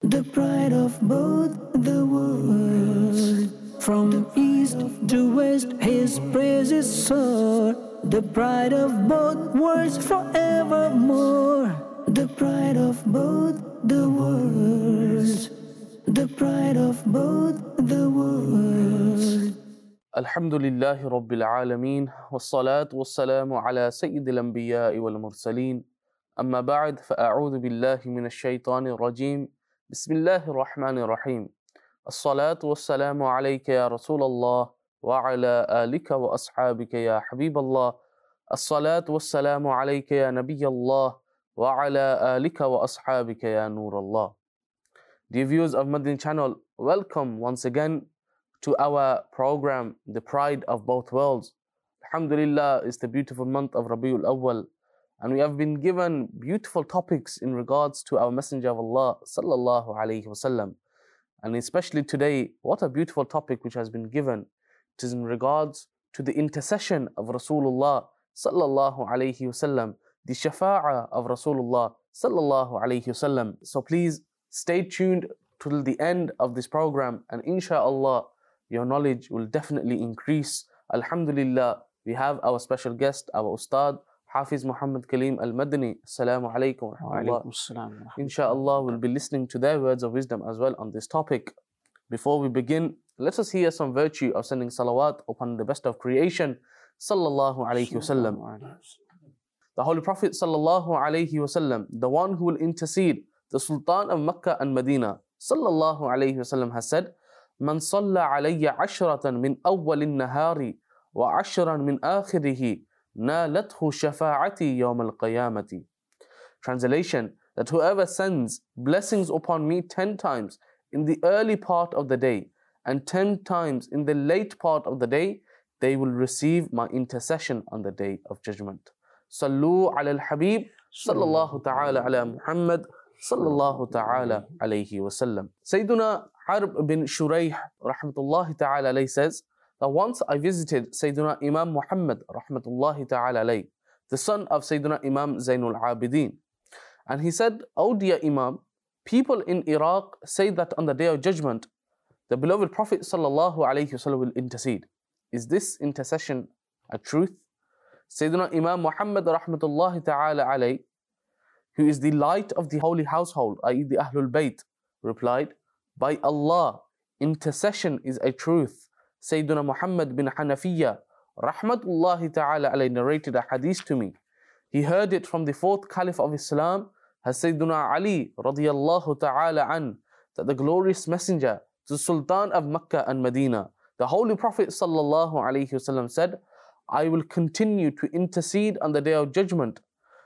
the pride of both the worlds. From east to west, his praises soar, the pride of both worlds forevermore. The pride of both the worlds, the pride of both the worlds. الحمد لله رب العالمين والصلاة والسلام على سيد الأنبياء والمرسلين أما بعد فأعوذ بالله من الشيطان الرجيم بسم الله الرحمن الرحيم الصلاة والسلام عليك يا رسول الله وعلى آلك وأصحابك يا حبيب الله الصلاة والسلام عليك يا نبي الله وعلى آلك وأصحابك يا نور الله. Dear viewers of Madin channel, welcome once again to our program, The Pride of Both Worlds. Alhamdulillah, it's the beautiful month of Rabiul Awwal, and we have been given beautiful topics in regards to our Messenger of Allah sallallahu alaihi wasallam. And especially today, what a beautiful topic which has been given. It is in regards to the intercession of Rasulullah sallallahu alaihi wasallam, the shafa'ah of Rasulullah sallallahu alaihi wasallam. So please stay tuned till the end of this program, and inshallah your knowledge will definitely increase. Alhamdulillah, we have our special guest, our Ustad, Hafiz Muhammad Kaleem Al-Madani. Assalamu alaikum wa rahmatullah. Inshallah, we'll be listening to their words of wisdom as well on this topic. Before we begin, let us hear some virtue of sending salawat upon the best of creation, sallallahu alayhi wasallam. The Holy Prophet sallallahu alayhi wasallam, the one who will intercede, the Sultan of Mecca and Medina, sallallahu alayhi wasallam, has said, من صلى علي عشرة من أول النهار وعشرا من آخره نالته شفاعتي يوم القيامة. Translation, that whoever sends blessings upon me 10 times in the early part of the day and 10 times in the late part of the day, they will receive my intercession on the day of judgment. Sallu ala al-Habib sallallahu ta'ala ala Muhammad sallallahu ta'ala alayhi wasallam. Sayyiduna Harb bin Shurayh rahmatullahi ta'ala alayhi says that once I visited Sayyiduna Imam Muhammad rahmatullahi ta'ala alayhi, the son of Sayyiduna Imam Zainul Abidin. And he said, "O dear Imam, people in Iraq say that on the day of judgment, the beloved Prophet sallallahu alayhi wasallam will intercede. Is this intercession a truth?" Sayyiduna Imam Muhammad rahmatullahi ta'ala alayhi, who is the light of the holy household, i.e. the Ahlul Bayt, replied, "By Allah, intercession is a truth." Sayyiduna Muhammad bin Hanafiya rahmatullahi ta'ala alayhi narrated a hadith to me. He heard it from the fourth Caliph of Islam, as Sayyiduna Ali radiyallahu ta'ala an, that the glorious messenger, the Sultan of Mecca and Medina, the Holy Prophet sallallahu alayhi wasallam said, "I will continue to intercede on the day of judgment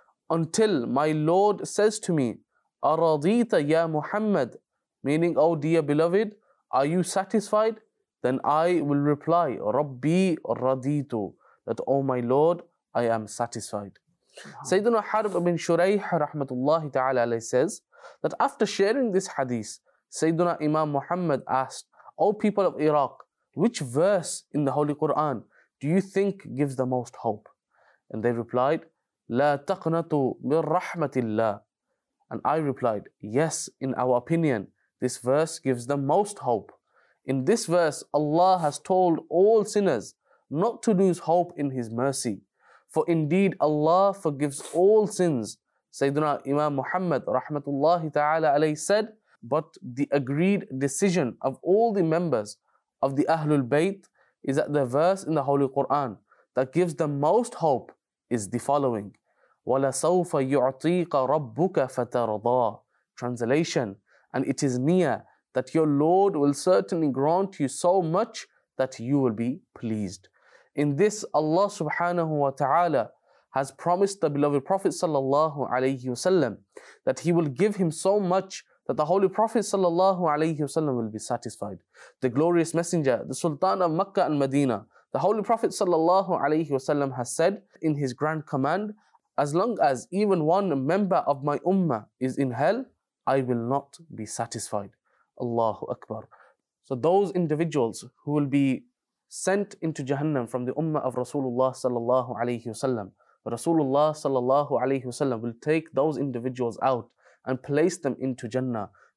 until my Lord says to me, Aradita ya Muhammad," meaning, "O dear beloved, are you satisfied?" Then I will reply, Rabbi raditu, that, "O my Lord, I am satisfied." Sayyidina Harb bin Shurayh rahmatullahi ta'ala alayhi says that after sharing this hadith, Sayyidina Imam Muhammad asked, "O people of Iraq, which verse in the Holy Quran do you think gives the most hope?" And they replied, "La taqnatu min rahmatillah." And I replied, "Yes, in our opinion, this verse gives the most hope. In this verse, Allah has told all sinners not to lose hope in His mercy. For indeed, Allah forgives all sins." Sayyidina Imam Muhammad rahmatullahi ta'ala alayhi said, "But the agreed decision of all the members of the Ahlul Bayt is that the verse in the Holy Quran that gives the most hope is the following, وَلَسَوْفَ يُعْطِيكَ رَبُّكَ فَتَرْضَى." Translation, and it is near that your Lord will certainly grant you so much that you will be pleased. In this, Allah subhanahu wa ta'ala has promised the beloved Prophet sallallahu alayhi wasallam that He will give him so much that the Holy Prophet sallallahu alayhi wasallam will be satisfied. The glorious messenger, the Sultan of Mecca and Medina, the Holy Prophet sallallahu alayhi wasallam has said in his grand command, "As long as even one member of my ummah is in hell, I will not be satisfied." Allahu Akbar. So those individuals who will be sent into Jahannam from the ummah of Rasulullah sallallahu alayhi wasallam, Rasulullah sallallahu alayhi wasallam will take those individuals out and place them into Jannah.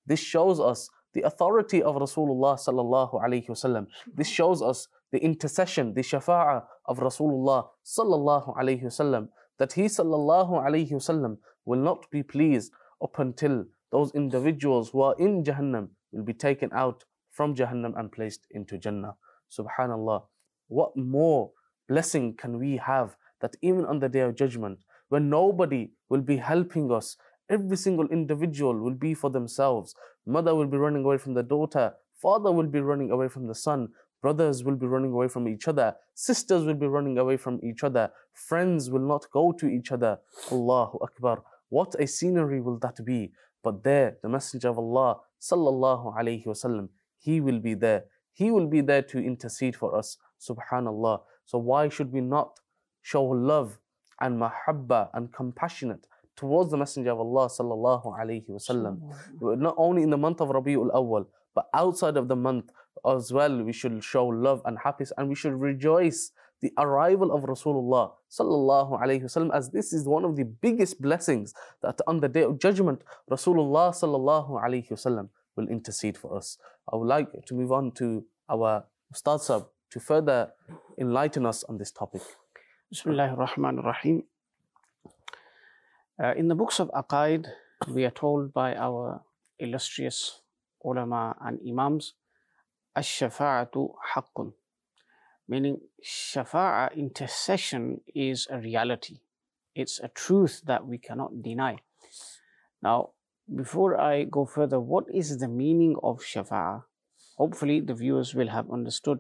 This shows us the authority of Rasulullah sallallahu alayhi wasallam. This shows us the intercession, the shafa'ah of Rasulullah sallallahu alayhi wasallam, that he sallallahu alayhi wasallam will not be pleased up until those individuals who are in Jahannam will be taken out from Jahannam and placed into Jannah. Subhanallah. What more blessing can we have that even on the Day of Judgment, when nobody will be helping us, every single individual will be for themselves. Mother will be running away from the daughter, father will be running away from the son, brothers will be running away from each other, sisters will be running away from each other, friends will not go to each other. Allahu Akbar. What a scenery will that be? But there, the Messenger of Allah sallallahu alayhi wasallam, he will be there. He will be there to intercede for us. Subhanallah. So why should we not show love and mahabba and compassionate towards the Messenger of Allah sallallahu alayhi wasallam? Not only in the month of Rabi'ul Awwal, but outside of the month as well, we should show love and happiness, and we should rejoice the arrival of Rasulullah sallallahu alayhi wasallam, as this is one of the biggest blessings that on the Day of Judgment, Rasulullah sallallahu alayhi wasallam will intercede for us. I would like to move on to our Ustad Sahab to further enlighten us on this topic. Bismillahir Rahmanir Rahim. In the books of Aqaid, we are told by our illustrious ulama and imams, ash-shafa'atu haqqun, meaning shafa'a, intercession, is a reality. It's a truth that we cannot deny. Now, before I go further, what is the meaning of shafa'a? Hopefully the viewers will have understood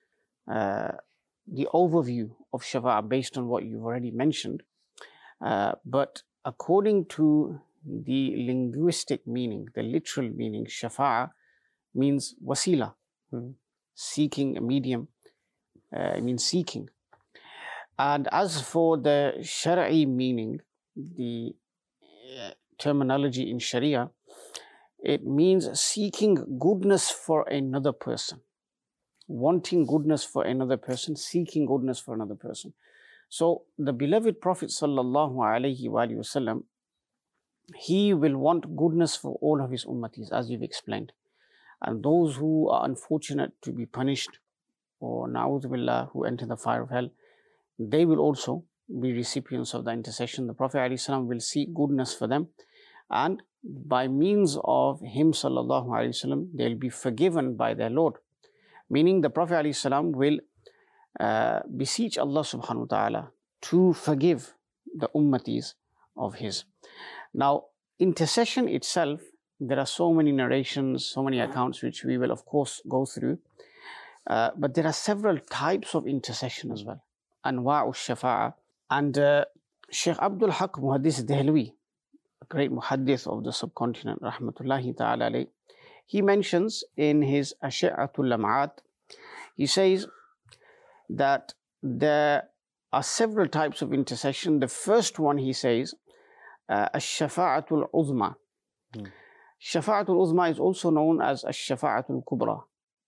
the overview of shafa'a based on what you've already mentioned. But according to the linguistic meaning, the literal meaning, shafa'a means wasila, seeking a medium. It means seeking. And as for the Shari'i meaning, the terminology in Sharia, it means seeking goodness for another person, wanting goodness for another person, seeking goodness for another person. So the beloved Prophet sallallahu alaihi wasallam, he will want goodness for all of his ummatis, as you've explained. And those who are unfortunate to be punished, or na'udhu billah, who enter the fire of hell, they will also be recipients of the intercession. The Prophet ﷺ will seek goodness for them, and by means of him sallallahu alaihi wasallam, they'll be forgiven by their Lord. Meaning the Prophet ﷺ will beseech Allah subhanahu wa ta'ala to forgive the ummatis of his. Now, intercession itself, there are so many narrations, so many accounts which we will of course go through. But there are several types of intercession as well. Anwa'u shafa'a. And Shaykh Abdul Haq Muhaddis Dehlwi, a great muhaddith of the subcontinent, rahmatullahi ta'ala alayh, he mentions in his Ashi'atul Lam'at, he says that there are several types of intercession. The first one, he says, Ash-shafa'atul uzma. Shafa'atul uzma is also known as Ash-shafa'atul kubra.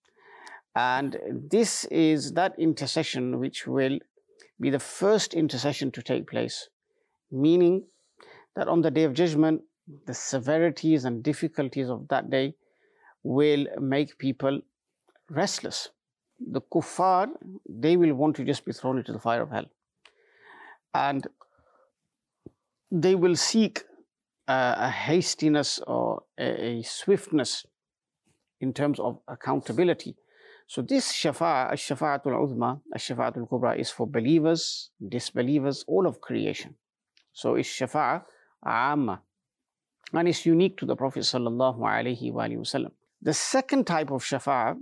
And this is that intercession which will be the first intercession to take place, meaning that on the Day of Judgment, the severities and difficulties of that day will make people restless. The kuffar, they will want to just be thrown into the fire of hell. And they will seek a hastiness or a swiftness in terms of accountability. So this shafa'a, ash-shafa'atul uzma, ash-shafa'atul kubra, is for believers, disbelievers, all of creation. So it's shafa'a amma, and it's unique to the Prophet sallallahu alaihi wasallam. The second type of shafa'a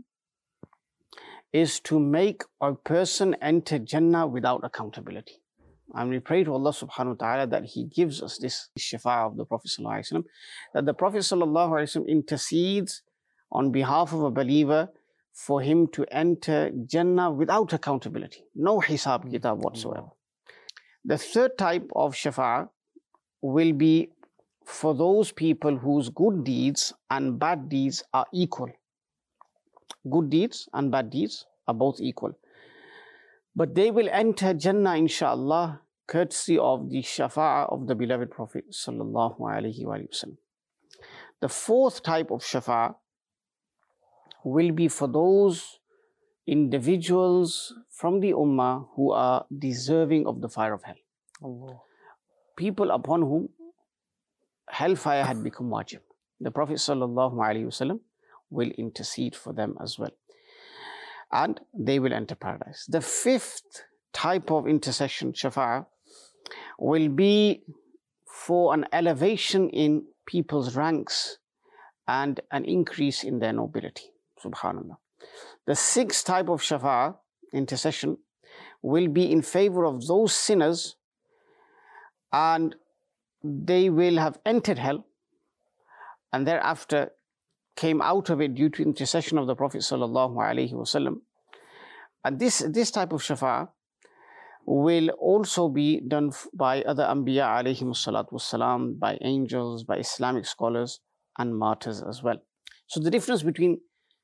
is to make a person enter Jannah without accountability. And we pray to Allah subhanahu wa ta'ala that He gives us this shafa'a of the Prophet sallallahu alaihi wasallam, that the Prophet sallallahu alaihi wasallam intercedes on behalf of a believer for him to enter Jannah without accountability, no hisab kitab whatsoever. The third type of shafa'a will be for those people whose good deeds and bad deeds are equal. Good deeds and bad deeds are both equal. But they will enter Jannah, inshaAllah, courtesy of the shafa'a of the beloved Prophet sallallahu alaihi wasallam. The fourth type of shafa'a will be for those individuals from the ummah who are deserving of the fire of hell. Allah. People upon whom hellfire had become wajib. The Prophet ﷺ will intercede for them as well. And they will enter paradise. The fifth type of intercession, shafa'a, will be for an elevation in people's ranks and an increase in their nobility. Subhanallah. The sixth type of shafa'a, intercession, will be in favor of those sinners, and they will have entered hell and thereafter came out of it due to intercession of the Prophet ﷺ. And this type of shafa'a will also be done by other Anbiya alayhimus salatu wassalam, by angels, by Islamic scholars and martyrs as well. So the difference between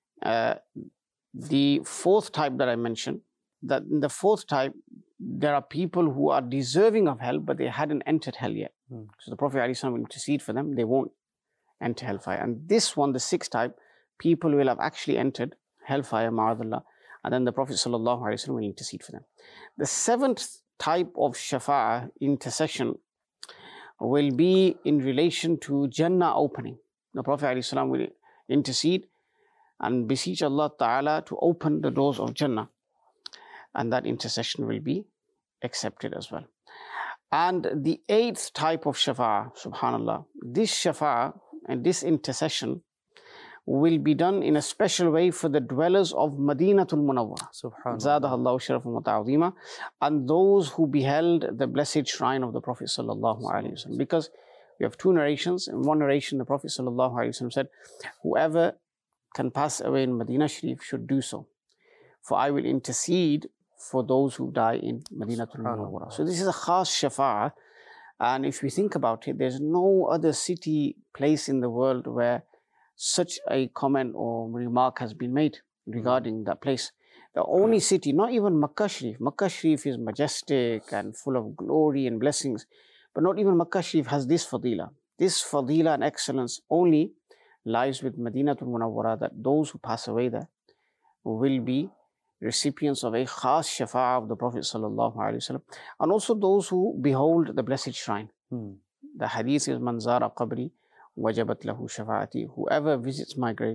the fourth type that I mentioned, that in the fourth type, there are people who are deserving of hell, but they hadn't entered hell yet. So the Prophet ﷺ will intercede for them, they won't enter hellfire. And this one, the sixth type, people will have actually entered hellfire, ma'adallah, and then the Prophet ﷺ will intercede for them. The seventh type of shafa'a, intercession, will be in relation to Jannah opening. The Prophet ﷺ will intercede and beseech Allah Ta'ala to open the doors of Jannah, and that intercession will be accepted as well. And the eighth type of shafa'a, subhanallah, this shafa'a and this intercession will be done in a special way for the dwellers of Madinatul Munawwarah, Zadaha Allahu sharafan wa ta'zima, and those who beheld the blessed shrine of the Prophet sallallahu alaihi wasallam. Because we have two narrations. In one narration, the Prophet sallallahu alaihi wasallam said, "Whoever can pass away in Medina Sharif should do so, for I will intercede for those who die in Madinatul Munawwarah." So this is a khas shafa'a, and if we think about it, there's no other city, place in the world where such a comment or remark has been made regarding that place. The only city, not even Makkah Sharif. Makkah Sharif is majestic and full of glory and blessings, but not even Makkah Sharif has this fadila. This fadila and excellence only lies with Madinatul Munawwarah, that those who pass away there will be recipients of a khas shafa'a of the Prophet sallallahu alaihi wasallam, and also those who behold the blessed shrine. The hadith is, "Man zara qabri wajabat lahu shafa'ati." Whoever visits my grave,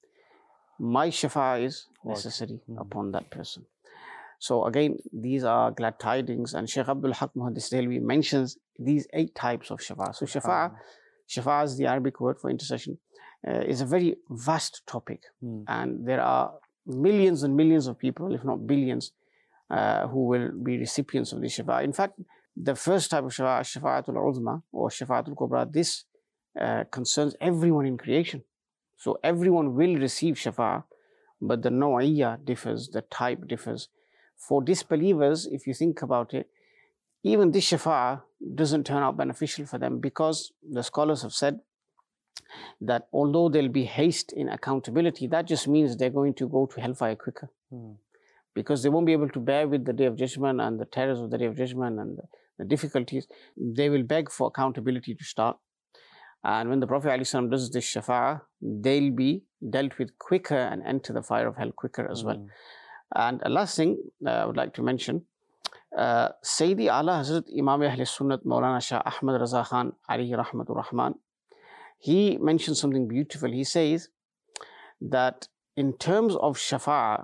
my shafa'a is necessary upon that person. So again, these are glad tidings, and Shaykh Abdul Haq Muhaddis Dehlvi mentions these 8 types of shafa'a. So shafa'a is the Arabic word for intercession, is a very vast topic, and there are millions and millions of people, if not billions, who will be recipients of this shafa'a. In fact, the first type of shafa'a, shafa'atul uzma or shafa'atul kubra, this concerns everyone in creation. So everyone will receive shafa'a, but the naw'iyya differs, the type differs. For disbelievers, if you think about it, even this shafa'a doesn't turn out beneficial for them, because the scholars have said that although there'll be haste in accountability, that just means they're going to go to hellfire quicker. Because they won't be able to bear with the Day of Judgment and the terrors of the Day of Judgment and the difficulties. They will beg for accountability to start. And when the Prophet ﷺ does this shafa'a, they'll be dealt with quicker and enter the fire of hell quicker as well. And a last thing I would like to mention, Sayyidi Ala Hazrat Imam Ahl Sunnat Maulana Shah Ahmad Raza Khan alayhi rahmatur rahman, he mentions something beautiful. He says that in terms of shafa'a,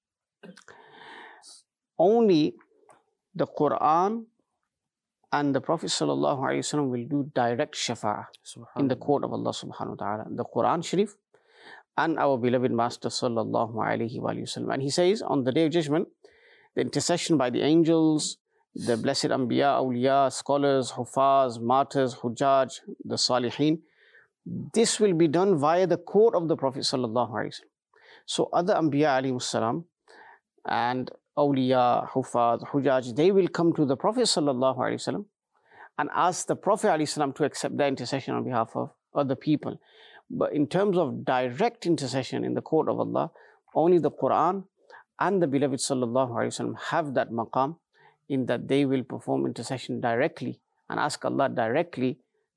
only the Quran and the Prophet sallallahu alaihi wasallam will do direct shafa'a in the court of Allah subhanahu wa ta'ala. The Quran Sharif and our beloved Master sallallahu alaihi wasallam. And he says, on the Day of Judgment, the intercession by the angels, the blessed Anbiya, Awliya, scholars, Hufaz, martyrs, Hujjaj, the Salihin, this will be done via the court of the Prophet sallallahu alaihi wasallam. So other Anbiya alayhimus salam and Awliya, Hufaz, Hujjaj, they will come to the Prophet sallallahu alaihi wasallam and ask the Prophet alaihi wasallam to accept their intercession on behalf of other people. But in terms of direct intercession in the court of Allah, only the Quran and the beloved sallallahu alaihi wasallam have that maqam, in that they will perform intercession directly and ask Allah directly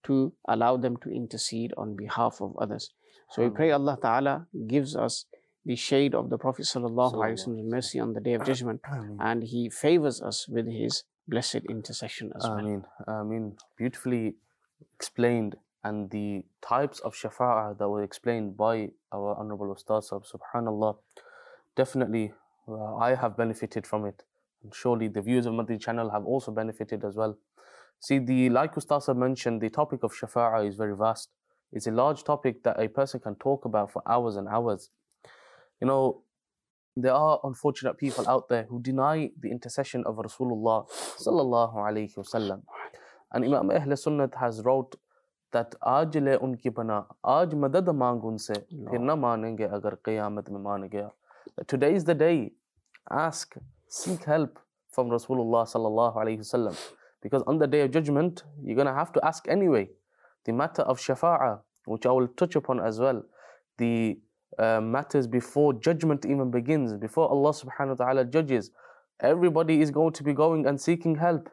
to allow them to intercede on behalf of others. So we pray Allah Ta'ala gives us the shade of the Prophet Sallallahu Alaihi Wasallam's mercy on the Day of Judgment, and He favors us with His blessed intercession as well. Ameen. Ameen. Beautifully explained, and the types of shafa'ah that were explained by our Honorable Ustaz, subhanallah, definitely I have benefited from it. And surely the viewers of Madani channel have also benefited as well. See, like Ustaz mentioned, the topic of shafa'ah is very vast. It's a large topic that a person can talk about for hours and hours. You know, there are unfortunate people out there who deny the intercession of Rasulullah sallallahu alaihi wasallam. And Imam Ahl Sunnat has wrote that aaj le unki bana, aaj madad maang unse, phir na manenge agar qiyamat mein maan gaya. Today is the day. Ask, seek help from Rasulullah sallallahu alaihi wasallam, because on the Day of Judgment you're going to have to ask anyway. The matter of shafa'ah, which I will touch upon as well, the matters before judgment even begins, before Allah subhanahu wa ta'ala judges, everybody is going to be going and seeking help.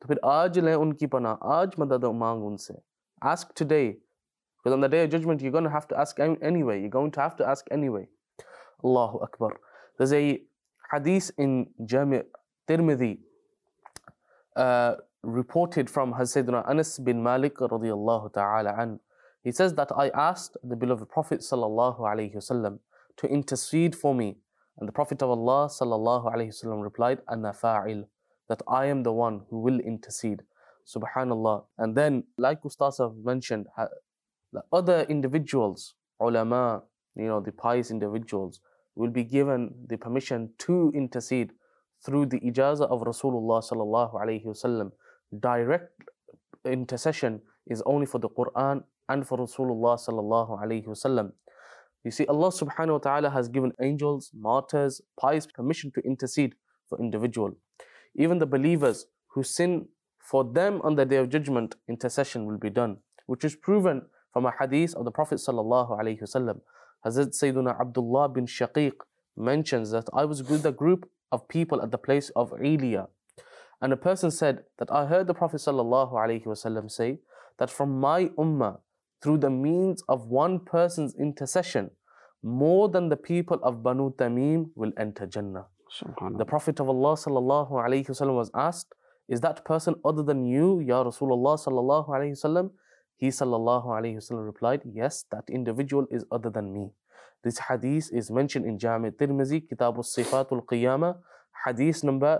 Ask today, because on the Day of Judgment you're going to have to ask anyway. You're going to have to ask anyway. Allahu Akbar. There's a hadith in Jami' Tirmidhi reported from Sayyidina Anas bin Malik radiyallahu ta'ala an. He says that I asked the beloved Prophet sallallahu alaihi wasallam to intercede for me, and the Prophet of Allah sallallahu alaihi wasallam replied, "Ana fa'il," that I am the one who will intercede. Subhanallah. And then, like Ustaz have mentioned, the other individuals, ulama, the pious individuals, will be given the permission to intercede through the ijazah of Rasulullah sallallahu alaihi wasallam. Direct intercession is only for the Quran and for Rasulullah sallallahu alaihi wasallam. You see, Allah subhanahu wa ta'ala has given angels, martyrs, pious permission to intercede for individual. Even the believers who sin, for them on the Day of Judgment, intercession will be done, which is proven from a hadith of the Prophet sallallahu alaihi wasallam. Hazrat Sayyiduna Abdullah bin Shaqiq mentions that I was with a group of people at the place of Iliya, and a person said that I heard the Prophet sallallahu alaihi wasallam say that from my ummah, through the means of one person's intercession, more than the people of Banu Tamim will enter Jannah. The Prophet of Allah sallallahu alaihi wasallam was asked, is that person other than you, Ya Rasulullah sallallahu alaihi wasallam? He sallallahu alaihi wasallam replied, yes, that individual is other than me. This hadith is mentioned in Jami' Tirmidhi, Kitab al-Sifatul Qiyamah, hadith number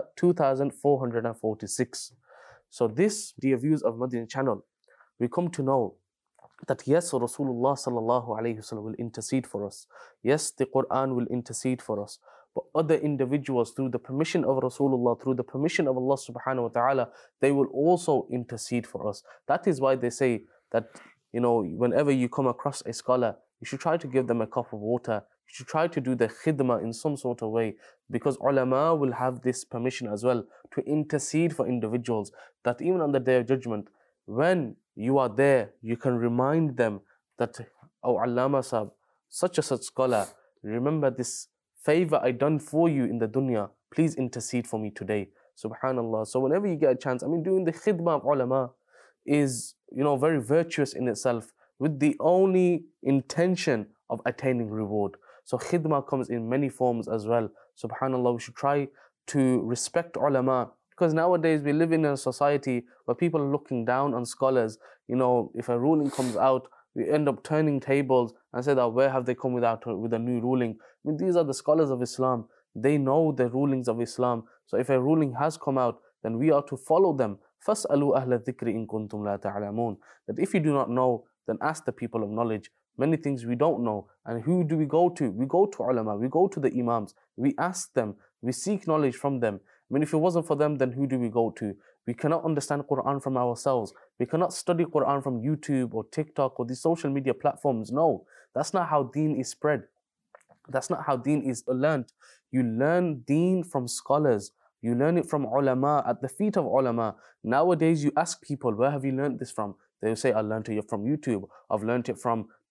2446. So this, dear viewers of Madani channel, we come to know that yes, Rasulullah sallallahu alaihi wasallam will intercede for us. Yes, the Quran will intercede for us. But other individuals, through the permission of Rasulullah, through the permission of Allah subhanahu wa ta'ala, they will also intercede for us. That is why they say that, whenever you come across a scholar, you should try to give them a cup of water. You should try to do the khidmah in some sort of way, because ulama will have this permission as well to intercede for individuals, that even on the Day of Judgment, when you are there, you can remind them that, oh Allama Sahib, such a such scholar, remember this favor I done for you in the dunya, please intercede for me today. Subhanallah. So whenever you get a chance, doing the khidmah of ulama is, very virtuous in itself, with the only intention of attaining reward. So khidmah comes in many forms as well. Subhanallah, we should try to respect ulama, because nowadays we live in a society where people are looking down on scholars. If a ruling comes out, we end up turning tables and say that where have they come with a new ruling? These are the scholars of Islam. They know the rulings of Islam. So if a ruling has come out, then we are to follow them. فَاسْأَلُوا أَهْلَ الذِّكْرِ إِن كُنْتُمْ لَا تَعْلَمُونَ. That if you do not know, then ask the people of knowledge. Many things we don't know. And who do we go to? We go to ulama, we go to the imams, we ask them, we seek knowledge from them. If it wasn't for them, then who do we go to? We cannot understand Quran from ourselves. We cannot study Quran from YouTube or TikTok or these social media platforms. No, that's not how deen is spread. That's not how deen is learned. You learn deen from scholars. You learn it from ulama, at the feet of ulama. Nowadays, you ask people, where have you learned this from? They will say, I learned it from YouTube. I've learned it from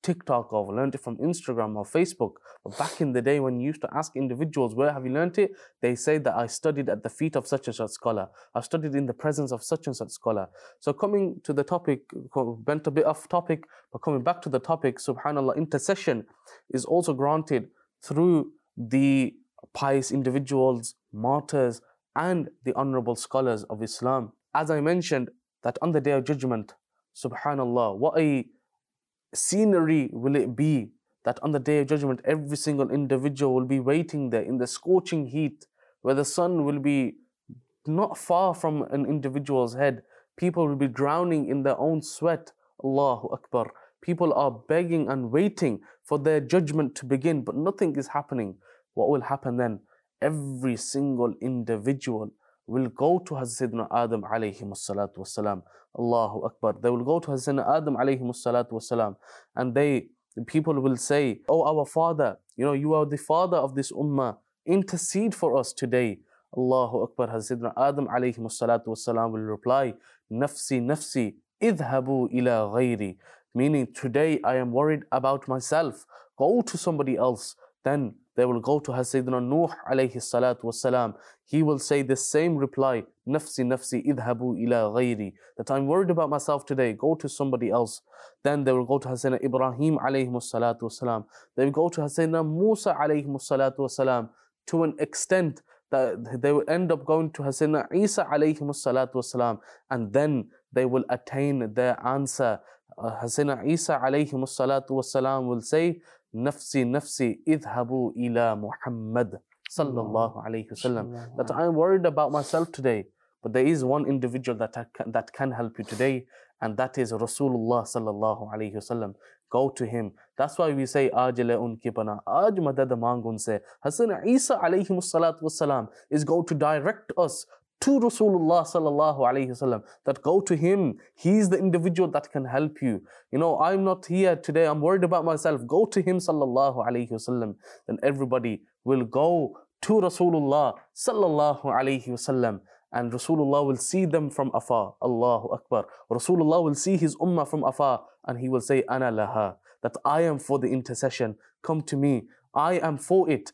TikTok or learned it from Instagram or Facebook. But back in the day when you used to ask individuals, where have you learned it? They say that I studied at the feet of such and such scholar. I studied in the presence of such and such scholar. So coming to the topic, went a bit off topic, but coming back to the topic, subhanAllah, intercession is also granted through the pious individuals, martyrs, and the honorable scholars of Islam. As I mentioned, that on the Day of Judgment, subhanAllah, what a scenery will it be that on the Day of Judgment, every single individual will be waiting there in the scorching heat, where the sun will be not far from an individual's head. People will be drowning in their own sweat. Allahu Akbar. People are begging and waiting for their judgment to begin, but nothing is happening. What will happen then? Every single individual will go to Sayyidina Adam alayhi salatu wasalam. Allahu Akbar. They will go to Sayyidina Adam alayhi salatu wasalam, and the people will say, "Oh, our father, you are the father of this ummah. Intercede for us today." Allahu Akbar. Sayyidina Adam alayhi salatu wasalam will reply, "Nafsi, nafsi, idhabu ila ghayri." Meaning, today I am worried about myself. Go to somebody else. Then they will go to Sayyidina Nuh alayhi salatu wasalam. He will say the same reply, "Nafsi, nafsi, idhabu ila ghayri." That I'm worried about myself today. Go to somebody else. Then they will go to Sayyidina Ibrahim alayhi salatu wasalam. They will go to Sayyidina Musa alayhi salatu wasalam, to an extent that they will end up going to Sayyidina Isa alayhi salatu wasalam, and then they will attain their answer. Sayyidina Isa alayhi salatu wasalam will say, "Nafsi, nafsi, idhabu ila Muhammad sallallahu alayhi wasallam." That I am worried about myself today, but there is one individual that can help you today, and that is Rasulullah sallallahu alayhi wasallam. Go to him. That's why we say, "Aaj le unki pana, aaj madad maang unse." Sayyidina Isa alayhi salatu wasalam is going to direct us to Rasulullah sallallahu alayhi wasallam, that go to him. He's the individual that can help you. I'm not here today, I'm worried about myself. Go to him sallallahu alayhi wasallam. Then everybody will go to Rasulullah sallallahu alayhi wasallam, and Rasulullah will see them from afar. Allahu Akbar. Rasulullah will see his ummah from afar, and he will say, "Ana laha," that I am for the intercession. Come to me. I am for it.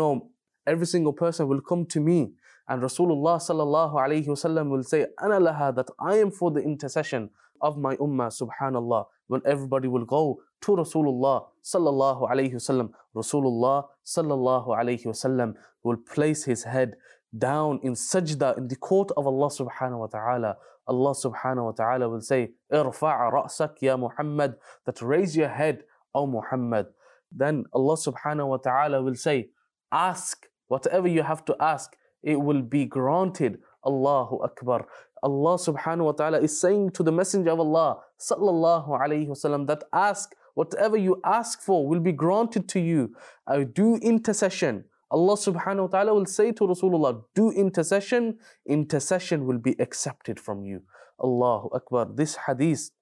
Every single person will come to me. And Rasulullah sallallahu alayhi wasallam will say, "Ana laha," that I am for the intercession of my ummah. Subhanallah. When everybody will go to Rasulullah sallallahu alayhi wasallam, Rasulullah sallallahu alayhi wasallam will place his head down in sajda in the court of Allah subhanahu wa ta'ala. Allah subhanahu wa ta'ala will say, "Irfa' ra'sak ya Muhammad," that raise your head, O Muhammad. Then Allah subhanahu wa ta'ala will say, "Ask whatever you have to ask, it will be granted." Allahu Akbar. Allah subhanahu wa ta'ala is saying to the Messenger of Allah sallallahu alayhi wasallam that ask, whatever you ask for will be granted to you. Do intercession. Allah subhanahu wa ta'ala will say to Rasulullah, do intercession. Intercession will be accepted from you. Allahu Akbar. This hadith,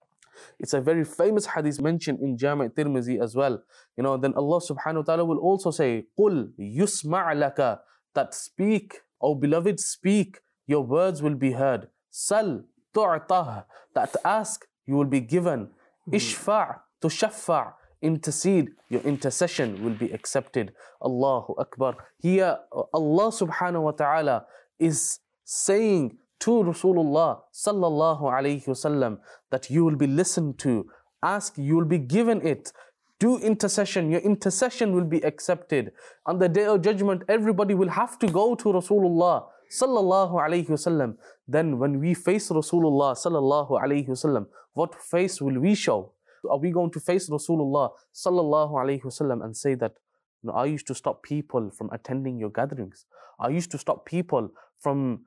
it's a very famous hadith mentioned in Jami' Tirmizi as well. Then Allah subhanahu wa ta'ala will also say, "Qul yusma' laka," that speak, O beloved, speak, your words will be heard. "Sal tu'tah," that ask, you will be given. "Ishfa' tushaffa'," intercede, your intercession will be accepted. Allahu Akbar. Here Allah subhanahu wa ta'ala is saying to Rasulullah sallallahu alayhi wasallam that you will be listened to. Ask, you will be given it. Do intercession, your intercession will be accepted. On the Day of Judgment, everybody will have to go to Rasulullah sallallahu alayhi wasallam. Then when we face Rasulullah sallallahu alayhi wasallam, what face will we show? Are we going to face Rasulullah sallallahu alayhi wasallam and say that, I used to stop people from attending your gatherings. I used to stop people from,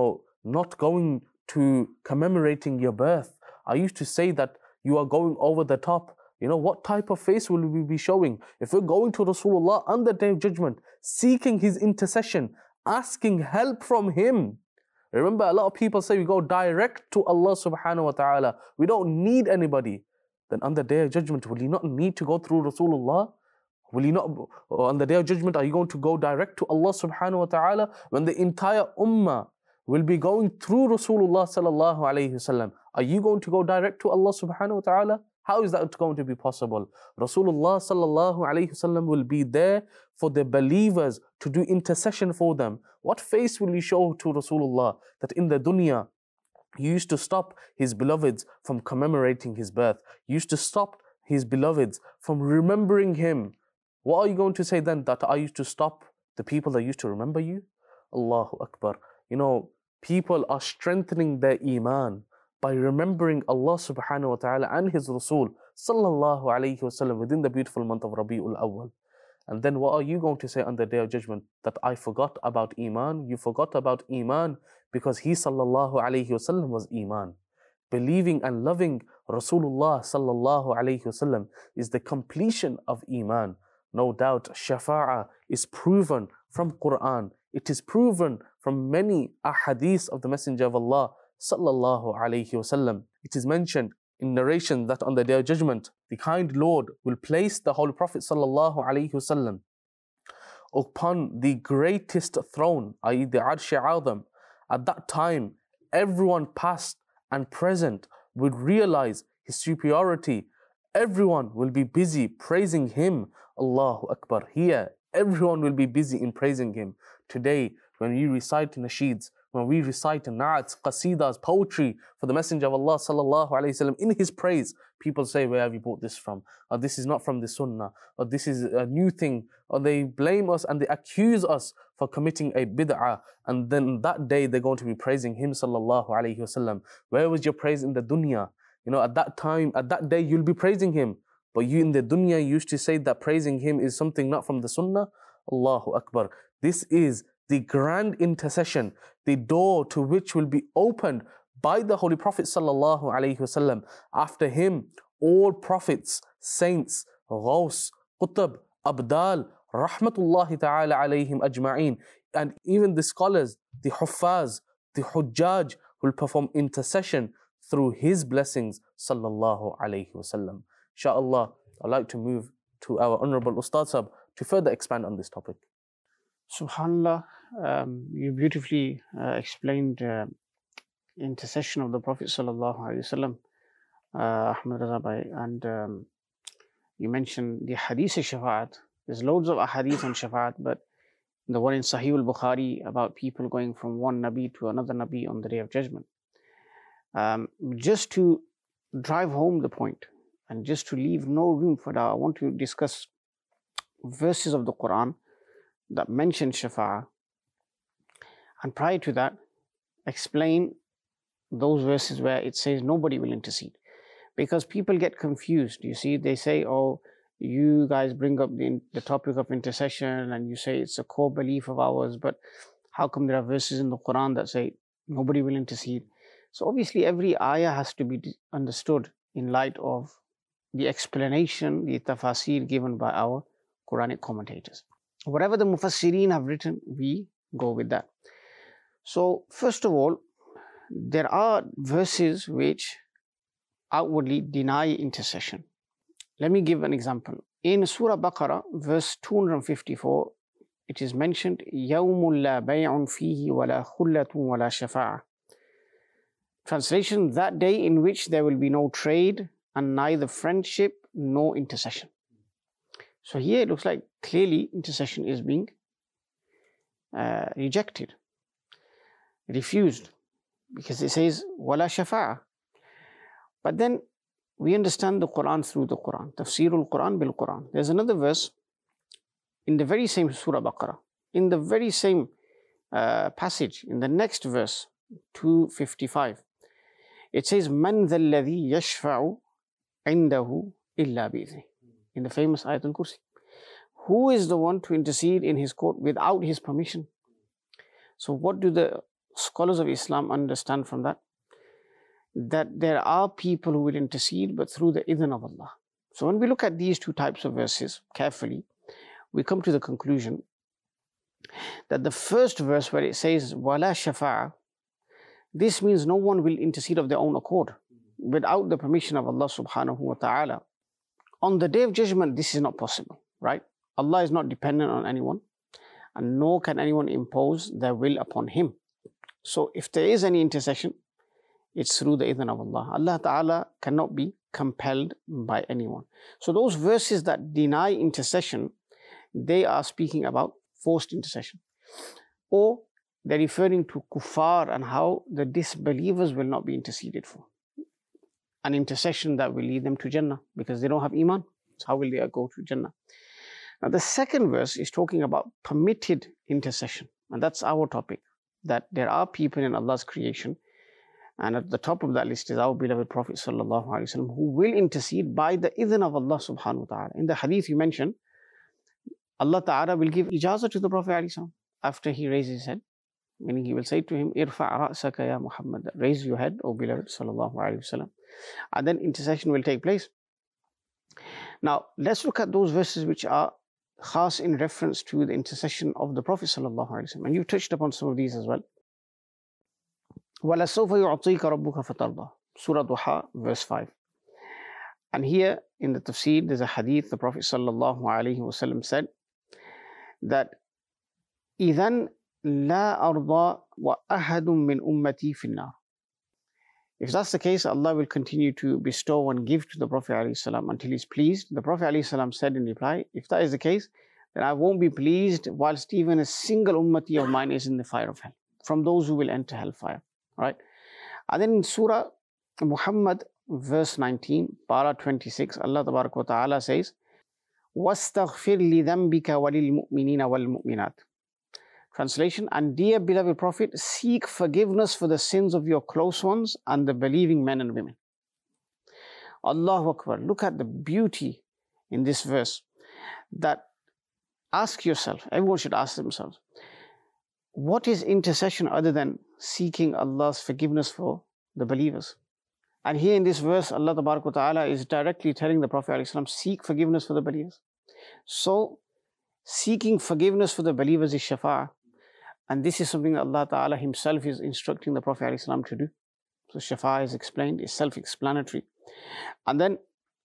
not going to commemorating your birth. I used to say that you are going over the top. What type of face will we be showing? If we're going to Rasulullah on the Day of Judgment, seeking his intercession, asking help from him. Remember, a lot of people say we go direct to Allah subhanahu wa ta'ala. We don't need anybody. Then on the Day of Judgment, will you not need to go through Rasulullah? Will you not, on the Day of Judgment, are you going to go direct to Allah subhanahu wa ta'ala when the entire ummah will be going through Rasulullah sallallahu alayhi wasallam? Are you going to go direct to Allah subhanahu wa ta'ala? How is that going to be possible? Rasulullah sallallahu alayhi wasallam will be there for the believers to do intercession for them. What face will you show to Rasulullah that in the dunya he used to stop his beloveds from commemorating his birth, he used to stop his beloveds from remembering him? What are you going to say then? That I used to stop the people that used to remember you? Allahu Akbar. You know, people are strengthening their iman by remembering Allah subhanahu wa ta'ala and His Rasul sallallahu alayhi wasallam within the beautiful month of Rabi'ul Awwal. And then what are you going to say on the Day of Judgment? That I forgot about iman? You forgot about iman because he sallallahu alayhi wasallam was iman. Believing and loving Rasulullah sallallahu alayhi wasallam is the completion of iman. No doubt, shafa'ah is proven from Quran. It is proven from many ahadith of the Messenger of Allah sallallahu alayhi wasallam. It is mentioned in narration that on the Day of Judgment, the kind Lord will place the Holy Prophet sallallahu alayhi wasallam upon the greatest throne, i.e. the Arsh Azam. At that time, everyone past and present would realize his superiority. Everyone will be busy praising him. Allahu Akbar. Here, everyone will be busy in praising him. Today, when we recite nasheeds, when we recite na'ats, qasidas, poetry for the Messenger of Allah sallallahu alayhi wasallam in his praise, people say, where have you bought this from? Or this is not from the sunnah, or this is a new thing, or they blame us and they accuse us for committing a bid'ah. And then that day they're going to be praising him sallallahu alayhi wasallam. Where was your praise in the dunya? You know, at that time, at that day, you'll be praising him. But you in the dunya used to say that praising him is something not from the sunnah. Allahu Akbar. This is the grand intercession, the door to which will be opened by the Holy Prophet sallallahu alaihi wasallam. After him, all prophets, saints, ghaus, qutb, abdal, rahmatullahi ta'ala alayhim ajma'een, and even the scholars, the huffaz, the hujjaj will perform intercession through his blessings sallallahu alayhi wasallam. Inshallah, I'd like to move to our Honorable Ustad Sahab to further expand on this topic. Subhanallah, you beautifully explained intercession of the Prophet sallallahu alaihi wasallam, Ahmad Raza Bhai, and you mentioned the hadith of shafa'at. There's loads of hadith on shafa'at, but the one in Sahih al-Bukhari about people going from one Nabi to another Nabi on the Day of Judgment. Just to drive home the point and just to leave no room for doubt, I want to discuss verses of the Quran that mention shafa'ah, and prior to that, explain those verses where it says nobody will intercede. Because people get confused. You see, they say, oh, you guys bring up the topic of intercession and you say it's a core belief of ours, but how come there are verses in the Quran that say nobody will intercede? So obviously every ayah has to be understood in light of the explanation, the tafasir given by our Quranic commentators. Whatever the Mufassirin have written, we go with that. So first of all, there are verses which outwardly deny intercession. Let me give an example. In Surah Baqarah, verse 254, it is mentioned, يَوْمٌ لَا بَيْعٌ فِيهِ وَلَا خُلَّةٌ وَلَا شَفَاعَةٌ. Translation, that day in which there will be no trade and neither friendship nor intercession. So here it looks like clearly intercession is being rejected, refused, because it says wala shafa'a. But then we understand the Quran through the Quran, tafsirul Quran bil Quran. There's another verse in the very same Surah Baqarah, in the very same passage, in the next verse, 255. It says, Man dhal ladhi yashfa'u indahu illa bi'idhnih. In the famous Ayatul Kursi. Who is the one to intercede in his court without his permission? So what do the scholars of Islam understand from that? That there are people who will intercede, but through the idhn of Allah. So when we look at these two types of verses carefully, we come to the conclusion that the first verse where it says, Wala shafa'a, this means no one will intercede of their own accord without the permission of Allah subhanahu wa ta'ala. On the Day of Judgment, this is not possible, right? Allah is not dependent on anyone, and nor can anyone impose their will upon him. So if there is any intercession, it's through the idhn of Allah. Allah Ta'ala cannot be compelled by anyone. So those verses that deny intercession, they are speaking about forced intercession. Or they're referring to kuffar and how the disbelievers will not be interceded for. An intercession that will lead them to Jannah because they don't have Iman. So how will they go to Jannah? Now the second verse is talking about permitted intercession. And that's our topic. That there are people in Allah's creation, and at the top of that list is our beloved Prophet sallallahu alaihi wasallam, who will intercede by the idhn of Allah subhanahu wa ta'ala. In the hadith you mentioned, Allah ta'ala will give ijazah to the Prophet alaihi wasallam after he raises his head, meaning he will say to him, Irfa' ra'saka ya Muhammad, raise your head, O beloved sallallahu alaihi wasallam. And then intercession will take place. Now let's look at those verses which are khas in reference to the intercession of the Prophet sallallahu alaihi wasallam. And you touched upon some of these as well. وَلَسَوْفَ يُعْطِيكَ رَبُّكَ فَتَرْضَى, Surah Duha, verse 5. And here in the tafsir, there's a hadith, the Prophet sallallahu alaihi wasallam said that إِذَنْ لَا أَرْضَى وَأَحَدٌ مِّنْ أُمَّتِي فِي النَّارِ. If that's the case, Allah will continue to bestow and give to the Prophet ﷺ until He's pleased. The Prophet ﷺ said in reply, if that is the case, then I won't be pleased whilst even a single ummati of mine is in the fire of hell, from those who will enter hellfire. Right? And then in Surah Muhammad, verse 19, para 26, Allah Tabarak wa Ta'ala says, وَاسْتَغْفِرْ لِذَنْبِكَ وَلِلْمُؤْمِنِينَ وَالْمُؤْمِنَاتِ. Translation, and dear beloved Prophet, seek forgiveness for the sins of your close ones and the believing men and women. Allahu Akbar. Look at the beauty in this verse. That ask yourself, everyone should ask themselves, what is intercession other than seeking Allah's forgiveness for the believers? And here in this verse, Allah Ta'ala is directly telling the Prophet ﷺ, seek forgiveness for the believers. So, seeking forgiveness for the believers is shafa'ah. And this is something Allah Ta'ala Himself is instructing the Prophet ﷺ to do. So shafa'ah is explained, is self-explanatory. And then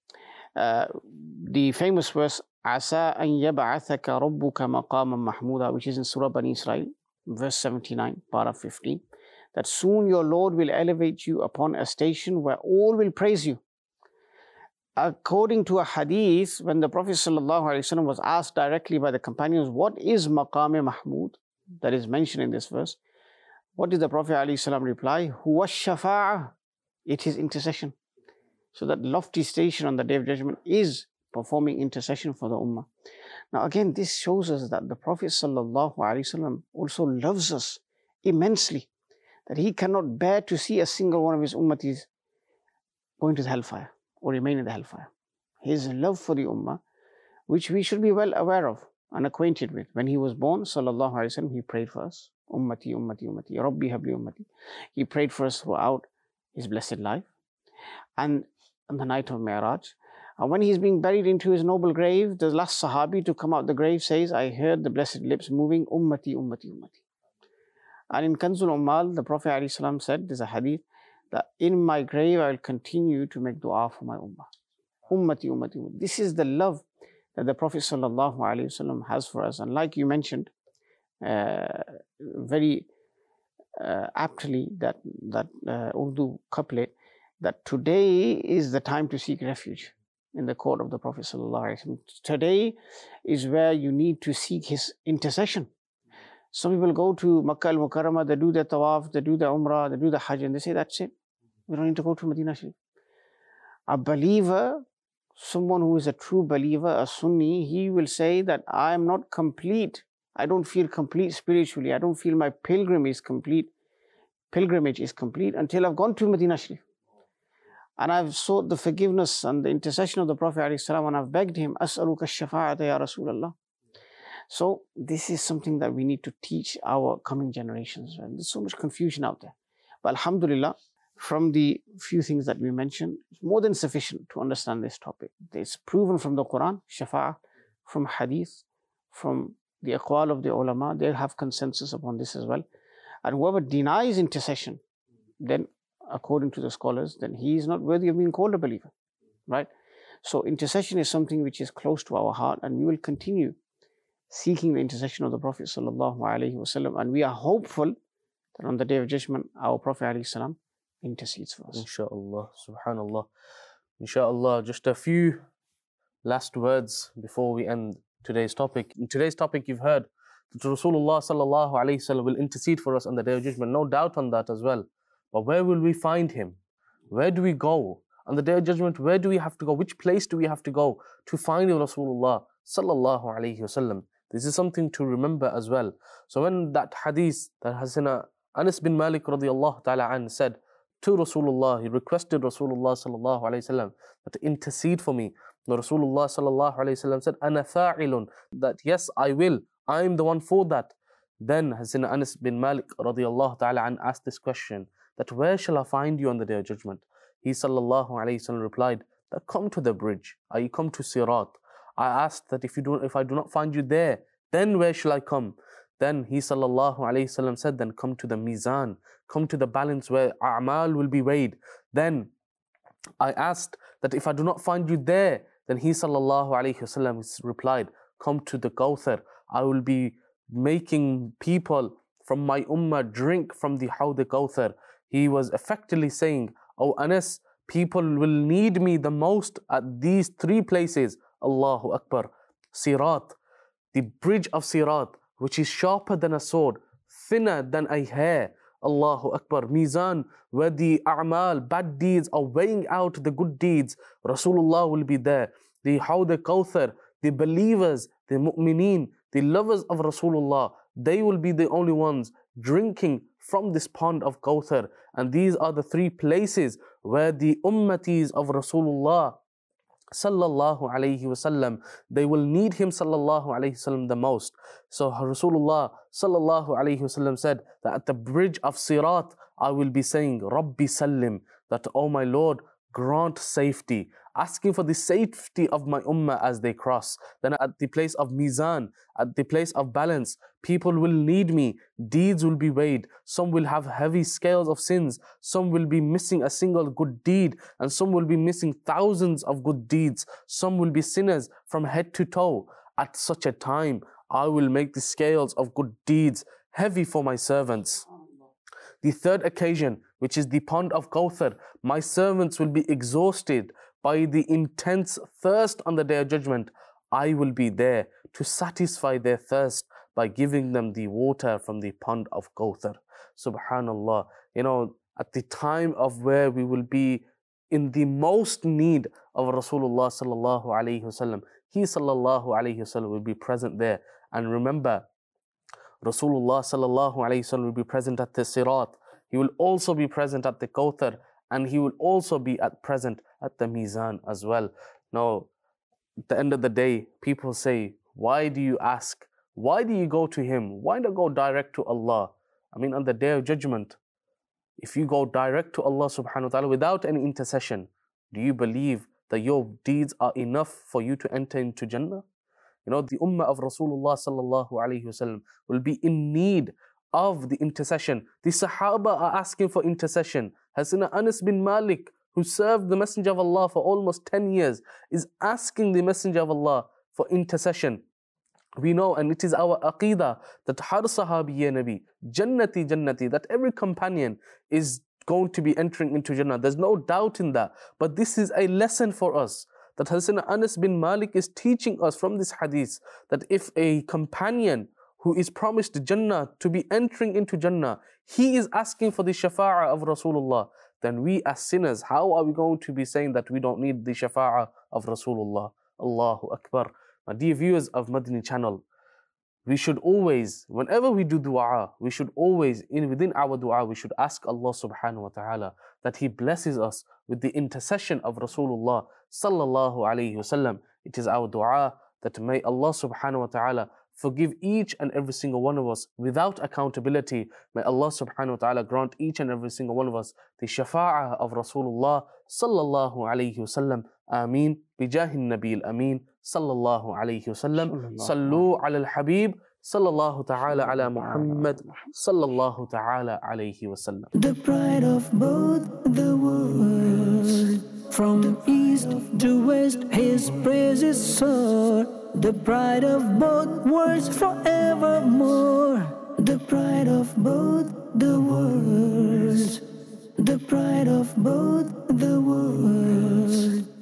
the famous verse, عَسَىٰ أَن يَبْعَثَكَ رَبُّكَ مَقَامًا مَحْمُودًا, which is in Surah Bani Israel, verse 79, para 15, that soon your Lord will elevate you upon a station where all will praise you. According to a hadith, when the Prophet ﷺ was asked directly by the companions, what is Maqam Mahmud, that is mentioned in this verse, what did the Prophet ﷺ reply? Huwa shafa'ah, it is intercession. So that lofty station on the Day of Judgment is performing intercession for the Ummah. Now again, this shows us that the Prophet ﷺ also loves us immensely, that he cannot bear to see a single one of his ummatis going to the hellfire or remain in the hellfire. His love for the Ummah, which we should be well aware of and acquainted with. When he was born, sallallahu alaihi wasallam, he prayed for us, ummati, ummati, ummati, Rabbi habli ummati. He prayed for us throughout his blessed life. And on the night of Mi'raj, and when he's being buried into his noble grave, the last Sahabi to come out the grave says, I heard the blessed lips moving, ummati, ummati, ummati. And in Kanzul Ummal, the Prophet ﷺ said, there's a hadith, that in my grave I will continue to make dua for my ummah. Ummati, ummati, ummati. This is the love that the Prophet ﷺ has for us. And like you mentioned, very aptly, that Urdu couplet, that today is the time to seek refuge in the court of the Prophet ﷺ. Today is where you need to seek his intercession. Some people go to Makkah al-Mukarramah, they do their tawaf, they do their umrah, they do the hajj, and they say, that's it. We don't need to go to Medina Sharif. A believer, someone who is a true believer, a Sunni, he will say that I am not complete. I don't feel complete spiritually. I don't feel my pilgrimage is complete until I've gone to Medina Sharif. And I've sought the forgiveness and the intercession of the Prophet ﷺ, and I've begged him, As'aluka shafa'ata ya Rasulallah. So this is something that we need to teach our coming generations. Right? There's so much confusion out there. But alhamdulillah, from the few things that we mentioned, it's more than sufficient to understand this topic. It's proven from the Quran, shafa'ah, from hadith, from the aqwal of the ulama. They have consensus upon this as well. And whoever denies intercession, then according to the scholars, then he is not worthy of being called a believer. Right? So intercession is something which is close to our heart, and we will continue seeking the intercession of the Prophet sallallahu alaihi wasallam, and we are hopeful that on the Day of Judgment, our Prophet alayhi salam intercedes for us. Insha'Allah, subhanallah. Inshallah, just a few last words before we end today's topic. In today's topic, you've heard that Rasulullah sallallahu alayhi wasallam will intercede for us on the Day of Judgment. No doubt on that as well. But where will we find him? Where do we go? On the Day of Judgment, where do we have to go? Which place do we have to go to find Rasulullah sallallahu alayhi wasallam? This is something to remember as well. So when that hadith that Hasina Anas bin Malik radiallahu ta'ala an said to Rasulullah, he requested Rasulullah sallallahu alayhi wasallam to intercede for me. The Rasulullah sallallahu alayhi wasallam said, Ana fa'ilun, that yes, I will. I am the one for that. Then Hasina Anas bin Malik radiallahu ta'ala an asked this question, that where shall I find you on the Day of Judgment? He sallallahu alayhi wasallam replied, that come to the bridge, you come to Sirat. I asked that if I do not find you there, then where shall I come? Then he sallallahu alayhi wasallam said, then come to the mizan, come to the balance where a'mal will be weighed. Then I asked that if I do not find you there, then he sallallahu alayhi wasallam replied, come to the Kawthar. I will be making people from my ummah drink from the Hawd Kawthar. He was effectively saying, oh Anas, people will need me the most at these three places. Allahu Akbar. Sirat, the bridge of Sirat, which is sharper than a sword, thinner than a hair. Allahu Akbar. Mizan, where the a'mal, bad deeds are weighing out the good deeds. Rasulullah will be there. The Hawd Kawthar, the believers, the mu'mineen, the lovers of Rasulullah, they will be the only ones drinking from this pond of Kawthar. And these are the three places where the ummatis of Rasulullah sallallahu alayhi wasallam, they will need him sallallahu alayhi wasallam the most. So Rasulullah sallallahu alayhi wasallam said that at the bridge of Sirat, I will be saying, Rabbi Sallim, that, oh my Lord, grant safety, asking for the safety of my ummah as they cross. Then at the place of Mizan, at the place of balance, people will need me, deeds will be weighed. Some will have heavy scales of sins, some will be missing a single good deed, and some will be missing thousands of good deeds. Some will be sinners from head to toe. At such a time, I will make the scales of good deeds heavy for my servants. The third occasion, which is the pond of Kawthar, my servants will be exhausted by the intense thirst on the Day of Judgment. I will be there to satisfy their thirst by giving them the water from the pond of Kawthar. Subhanallah. You know, at the time of where we will be in the most need of Rasulullah sallallahu alayhi wasallam, he sallallahu alayhi wasallam will be present there. And remember, Rasulullah sallallahu alayhi wasallam will be present at the Sirat. He will also be present at the Kawthar, and he will also be present at the Mizan as well. Now, at the end of the day, people say, why do you ask? Why do you go to him? Why not go direct to Allah? I mean, on the Day of Judgment, if you go direct to Allah subhanahu wa ta'ala without any intercession, do you believe that your deeds are enough for you to enter into Jannah? You know, the ummah of Rasulullah sallallahu alayhi wasallam will be in need of the intercession. The Sahaba are asking for intercession. Hasina Anas bin Malik, who served the Messenger of Allah for almost 10 years, is asking the Messenger of Allah for intercession. We know, and it is our aqidah, that har sahabi ya Nabi, jannati jannati, that every companion is going to be entering into Jannah. There's no doubt in that. But this is a lesson for us, that Hasina Anas bin Malik is teaching us from this hadith, that if a companion who is promised Jannah to be entering into Jannah, he is asking for the shafa'ah of Rasulullah, then we as sinners, how are we going to be saying that we don't need the shafa'ah of Rasulullah? Allahu Akbar. My dear viewers of Madani channel, we should always, whenever we do dua, we should always, within our dua, we should ask Allah subhanahu wa ta'ala that He blesses us with the intercession of Rasulullah sallallahu alayhi wasallam. It is our dua that may Allah subhanahu wa ta'ala forgive each and every single one of us without accountability. May Allah subhanahu wa ta'ala grant each and every single one of us the shafa'ah of Rasulullah sallallahu alayhi wasallam. Ameen. Bijahin Nabil Ameen sallallahu alayhi wasallam. Sallu ala al-Habib sallallahu ta'ala ala Muhammad sallallahu ta'ala alayhi wasallam. The pride of both the worlds, from east to west, his praises soar. The pride of both worlds forevermore. The pride of both the worlds. the pride of both the worlds.